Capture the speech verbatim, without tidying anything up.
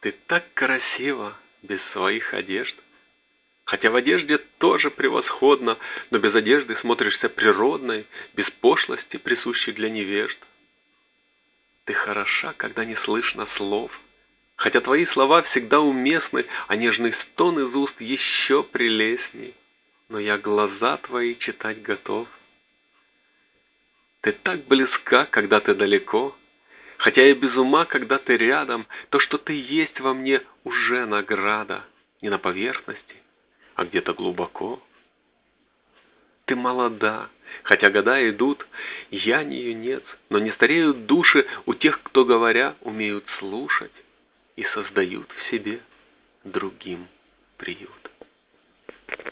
Ты так красива, без своих одежд. Хотя в одежде тоже превосходно, но без одежды смотришься природной, без пошлости, присущей для невежд. Ты хороша, когда не слышно слов, хотя твои слова всегда уместны, а нежный стон из уст еще прелестней. Но я глаза твои читать готов. Ты так близка, когда ты далеко, хотя я без ума, когда ты рядом. То, что ты есть во мне, уже награда, не на поверхности, а где-то глубоко. Ты молода, хотя года идут, я не юнец, но не стареют души у тех, кто, говоря, умеют слушать и создают в себе другим приют.